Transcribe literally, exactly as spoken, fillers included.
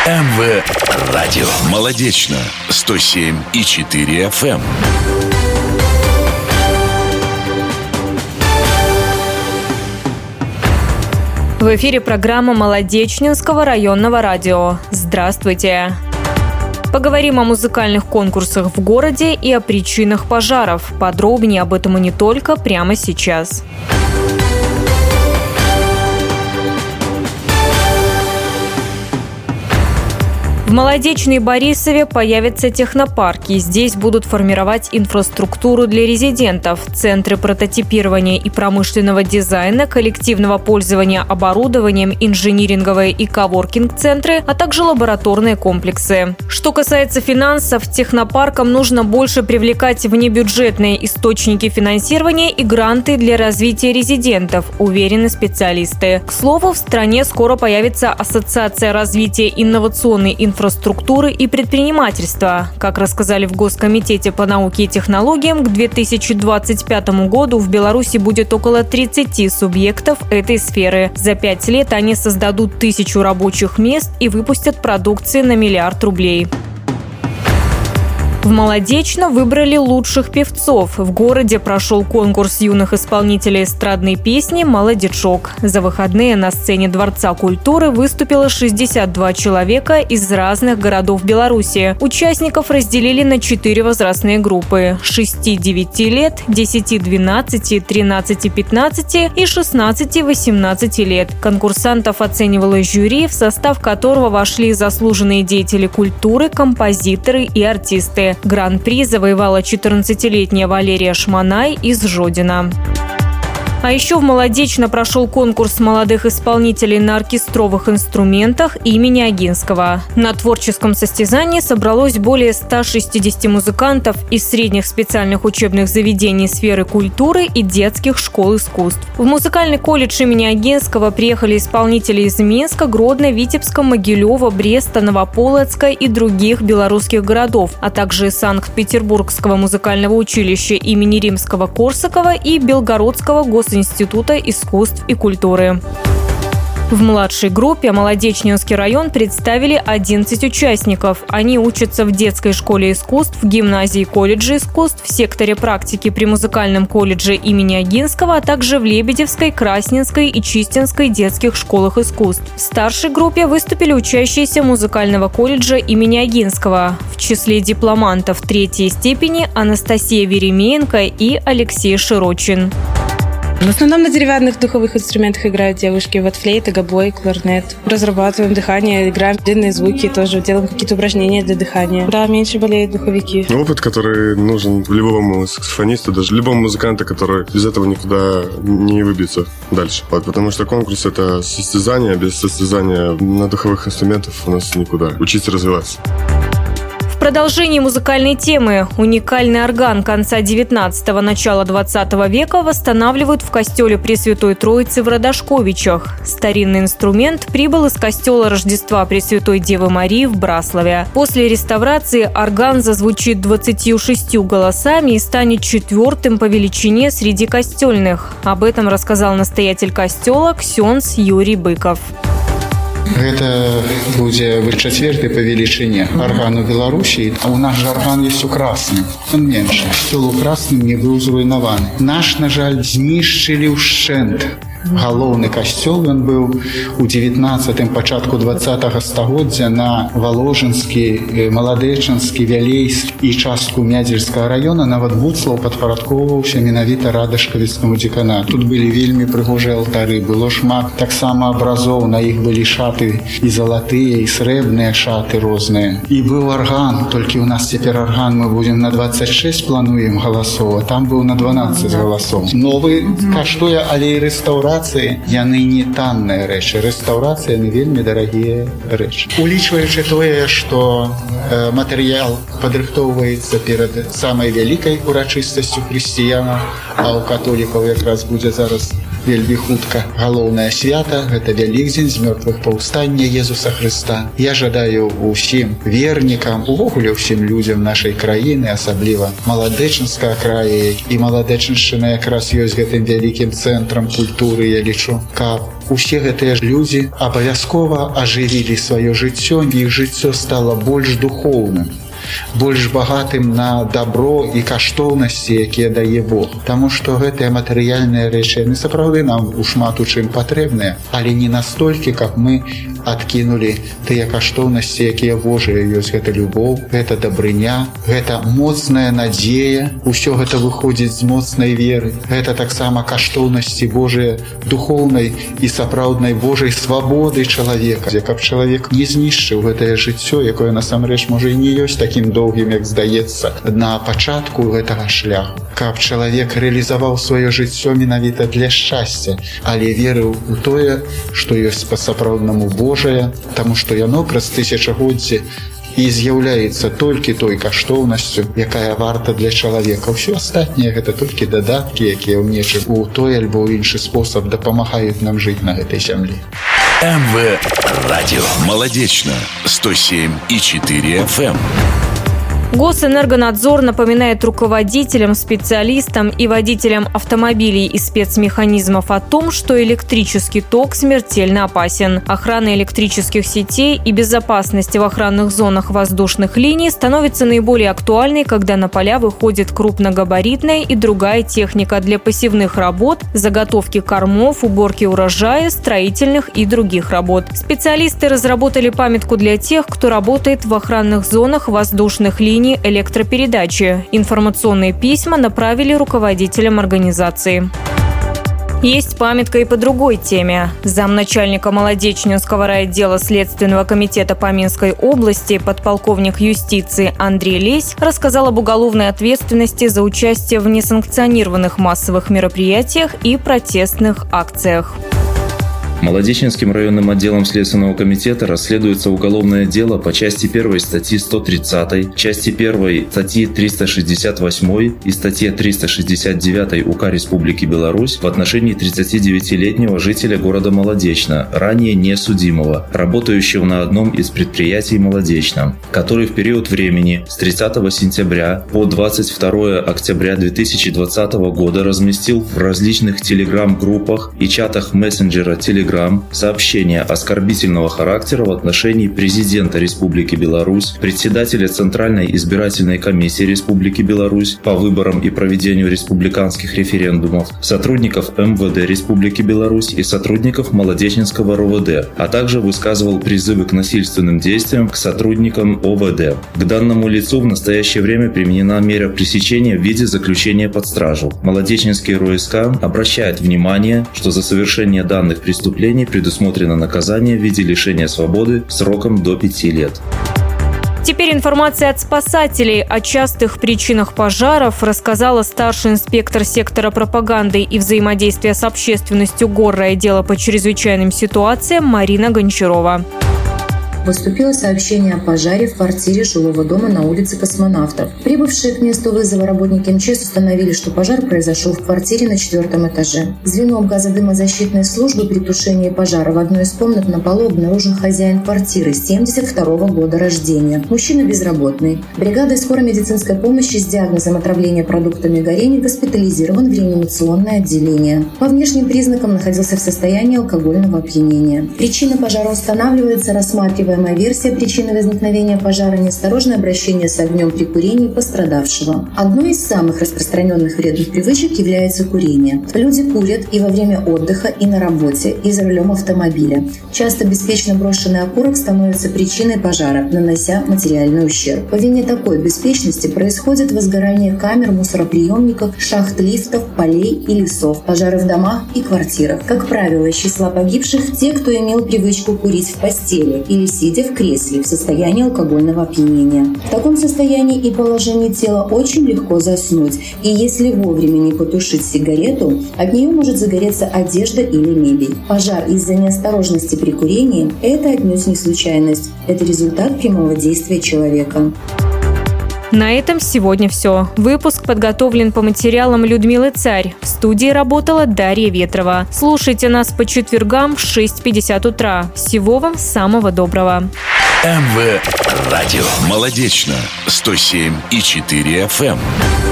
эм вэ Радио. Молодечно. сто семь и четыре эф эм. В эфире программа Молодечнинского районного радио. Здравствуйте! Поговорим о музыкальных конкурсах в городе и о причинах пожаров. Подробнее об этом и не только прямо сейчас. В Молодечной Борисове появятся технопарки. Здесь будут формировать инфраструктуру для резидентов, центры прототипирования и промышленного дизайна, коллективного пользования оборудованием, инжиниринговые и коворкинг-центры, а также лабораторные комплексы. Что касается финансов, технопаркам нужно больше привлекать внебюджетные источники финансирования и гранты для развития резидентов, уверены специалисты. К слову, в стране скоро появится Ассоциация развития инновационной инфраструктуры инфраструктуры и предпринимательства. Как рассказали в Госкомитете по науке и технологиям, к две тысячи двадцать пятому году в Беларуси будет около тридцати субъектов этой сферы. За пять лет они создадут тысячу рабочих мест и выпустят продукции на миллиард рублей. В Молодечно выбрали лучших певцов. В городе прошел конкурс юных исполнителей эстрадной песни «Молодечок». За выходные на сцене Дворца культуры выступило шестьдесят два человека из разных городов Беларуси. Участников разделили на четыре возрастные группы – шести-девяти лет, десяти-двенадцати, тринадцати-пятнадцати и шестнадцати-восемнадцати лет. Конкурсантов оценивало жюри, в состав которого вошли заслуженные деятели культуры, композиторы и артисты. Гран-при завоевала четырнадцатилетняя Валерия Шманай из Жодина. А еще в Молодечно прошел конкурс молодых исполнителей на оркестровых инструментах имени Огинского. На творческом состязании собралось более ста шестидесяти музыкантов из средних специальных учебных заведений сферы культуры и детских школ искусств. В музыкальный колледж имени Огинского приехали исполнители из Минска, Гродно, Витебска, Могилева, Бреста, Новополоцка и других белорусских городов, а также из Санкт-Петербургского музыкального училища имени Римского-Корсакова и Белгородского государственного института искусств и культуры. В младшей группе Молодечнинский район представили одиннадцать участников. Они учатся в детской школе искусств, в гимназии колледжа искусств, в секторе практики при музыкальном колледже имени Огинского, а также в Лебедевской, Красненской и Чистинской детских школах искусств. В старшей группе выступили учащиеся музыкального колледжа имени Огинского. В числе дипломантов третьей степени Анастасия Веремеенко и Алексей Широчин. В основном на деревянных духовых инструментах играют девушки. Вот флейта, гобой, кларнет. Разрабатываем дыхание, играем длинные звуки, тоже делаем какие-то упражнения для дыхания. Да, меньше болеют духовики. Опыт, который нужен любому саксофонисту, даже любому музыканту, который без этого никуда не выбьется дальше. Вот, потому что конкурс — это состязание. Без состязания на духовых инструментах у нас никуда. Учиться развиваться. В продолжении музыкальной темы уникальный орган конца девятнадцатого – начала двадцатого века восстанавливают в костеле Пресвятой Троицы в Радошковичах. Старинный инструмент прибыл из костела Рождества Пресвятой Девы Марии в Браславе. После реставрации орган зазвучит двадцатью шестью голосами и станет четвертым по величине среди костельных. Об этом рассказал настоятель костела ксёндз Юрий Быков. Гэта будзе чацвёрты па велічыні арган у Беларусі, а у нас жа арган ёсць у красным. Ён меншы. Касцёл у красным не быў зруйнаваны. Наш, на жаль, знішчылі ўшчэнт. Галоўны касцёл, ён быў у дзевятнаццатым, пачатку двадцатага стагоддзя на Валожынскі, Маладэчанскі, Вялейскі і частку Мядзельскага раёна, нават Буцлаў падпарадкоўваўся менавіта Радашкавіцкаму дзеканату. Тут былі вельмі прыгожыя алтары, было шмат таксама абразоў, на іх былі шаты і залатыя, і срэбныя шаты розныя. І быў арган, толькі ў нас цяпер арган мы будзем на двадцать шесть плануем галасоў, а там быў на дванаццаць галасоў. Новы каштуе, але і рэстаўрацыя яны не танныя рэчы. Рэстаўрацыя яны вельмі дарагія рэчы. Улічваючы тое, што э, матэрыял падрыхтоўваецца перад самай вялікай урачыстасцю хрысціянаў, а ў католікаў якраз будзе зараз вельмі хутка. Галоўнае свята – гэта Вялікдзень з мёртвых паўстання Езуса Хрыста. Я жадаю усім вернікам, увогуле ўсім людзям нашай краіны, асабліва Маладэчынскага края, і Маладэчыншчына якраз ёсць гэтым вялікім цэнтрам культуры, я лічу, каб усе гэтыя ж людзі абавязкова ажывілі сваё жыццё, іх жыццё стала больш духоўным, больш багатым на добро і каштоўнасці, якія дае Бог. Таму што гэтыя матэрыяльныя рэчы, яны сапраўды нам у шмат у чым патрэбныя, але не настолькі, каб мы адкінулі тыя каштоўнасці, якія Божыя ёсць. Гэта любоў, гэта дабрыня, гэта моцная надзея, усё гэта выходзіць з моцнай веры. Гэта таксама каштоўнасці Божыя духоўнай і сапраўднай Божай свабоды чалавека, каб чалавек не знішчыў гэтае жыццё, якое насамрэч можа і не ёсць такім доўгім, як здаецца, на пачатку гэтага шляху. Каб чалавек рэалізаваў сваё жыццё менавіта для шчасця, але верыў у тое, што ёсць па-сапраўднаму Божае, таму што яно праз тысячагоддзі і з'яўляецца толькі той каштоўнасцю, якая варта для чалавека. Усё астатняе гэта толькі дадаткі, якія ў нечым у той альбо ў іншы спосаб дапамагаюць нам жыць на гэтай зямлі. эм вэ радио. Молодечно. сто семь и четыре эф эм. Госэнергонадзор напоминает руководителям, специалистам и водителям автомобилей и спецмеханизмов о том, что электрический ток смертельно опасен. Охрана электрических сетей и безопасность в охранных зонах воздушных линий становится наиболее актуальной, когда на поля выходит крупногабаритная и другая техника для посевных работ, заготовки кормов, уборки урожая, строительных и других работ. Специалисты разработали памятку для тех, кто работает в охранных зонах воздушных линий электропередачи. Информационные письма направили руководителям организации. Есть памятка и по другой теме. Замначальника Молодечнинского райотдела Следственного комитета по Минской области, подполковник юстиции Андрей Лесь, рассказал об уголовной ответственности за участие в несанкционированных массовых мероприятиях и протестных акциях. Молодечнинским районным отделом Следственного комитета расследуется уголовное дело по части первой статьи сто тридцать, части первой статьи триста шестьдесят восемь и статье триста шестьдесят девять УК Республики Беларусь в отношении тридцатидевятилетнего жителя города Молодечно, ранее несудимого, работающего на одном из предприятий Молодечно, который в период времени с тридцатого сентября по двадцать второе октября две тысячи двадцатого года разместил в различных телеграм-группах и чатах мессенджера Telegram сообщения оскорбительного характера в отношении президента Республики Беларусь, председателя Центральной избирательной комиссии Республики Беларусь по выборам и проведению республиканских референдумов, сотрудников эм вэ дэ Республики Беларусь и сотрудников Молодечнинского эр о вэ дэ, а также высказывал призывы к насильственным действиям к сотрудникам о вэ дэ. К данному лицу в настоящее время применена мера пресечения в виде заключения под стражу. Молодечнинский эр о эс ка обращает внимание, что за совершение данных преступлений предусмотрено наказание в виде лишения свободы сроком до пяти лет. Теперь информация от спасателей о частых причинах пожаров рассказала старший инспектор сектора пропаганды и взаимодействия с общественностью горрайотдела по чрезвычайным ситуациям Марина Гончарова. Поступило сообщение о пожаре в квартире жилого дома на улице Космонавтов. Прибывшие к месту вызова работники эм че эс установили, что пожар произошел в квартире на четвертом этаже. Звеном газодымозащитной службы при тушении пожара в одной из комнат на полу обнаружен хозяин квартиры семьдесят второго года рождения. Мужчина безработный. Бригадой скорой медицинской помощи с диагнозом отравления продуктами горения госпитализирован в реанимационное отделение. По внешним признакам находился в состоянии алкогольного опьянения. Причина пожара устанавливается, рассматривая версия причины возникновения пожара – неосторожное обращение с огнем при курении пострадавшего. Одной из самых распространенных вредных привычек является курение. Люди курят и во время отдыха, и на работе, и за рулем автомобиля. Часто беспечно брошенный окурок становится причиной пожара, нанося материальный ущерб. По вине такой беспечности происходит возгорание камер, мусороприемников, шахт лифтов, полей и лесов, пожары в домах и квартирах. Как правило, из числа погибших те, кто имел привычку курить в постели или сидя в кресле в состоянии алкогольного опьянения. В таком состоянии и положении тела очень легко заснуть, и если вовремя не потушить сигарету, от нее может загореться одежда или мебель. Пожар из-за неосторожности при курении – это отнюдь не случайность, это результат прямого действия человека. На этом сегодня все. Выпуск подготовлен по материалам Людмилы Царь. В студии работала Дарья Ветрова. Слушайте нас по четвергам в шесть пятьдесят утра. Всего вам самого доброго. МВ Радио. Молодечно. сто семь и четыре эф эм.